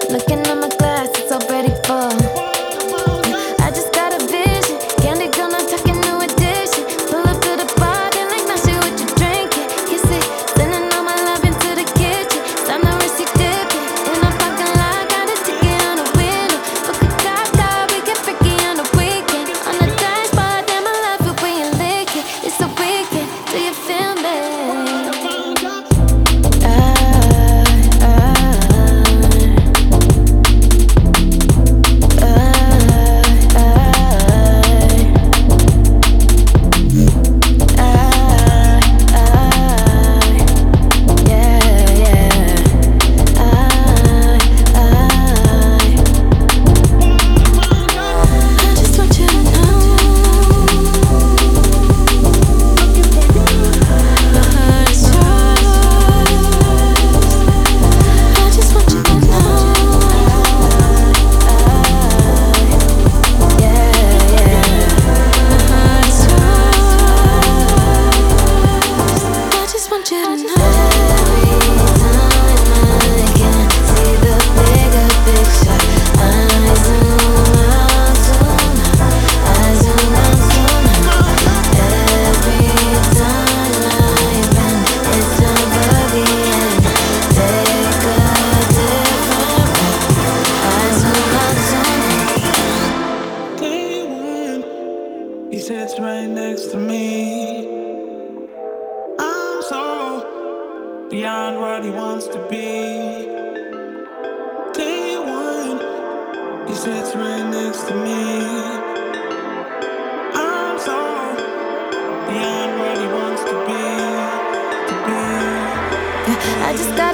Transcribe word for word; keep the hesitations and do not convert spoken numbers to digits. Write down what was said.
Looking at my glass, it's already full. I just got a vision. Candy girl, not talking new edition. Pull up to the party like now see what you drinking. Kiss it, sending all my love into the kitchen. Time to risky dipping. In a parking lot, got a ticket on the window. Book a cop car, we get freaky on the weekend. On the dashboard, damn, I love it when you lick it. It's a weekend, do you feel me? He sits right next to me. I'm so beyond what he wants to be. Day one, he sits right next to me. I'm so beyond what he wants to be, to be. I just got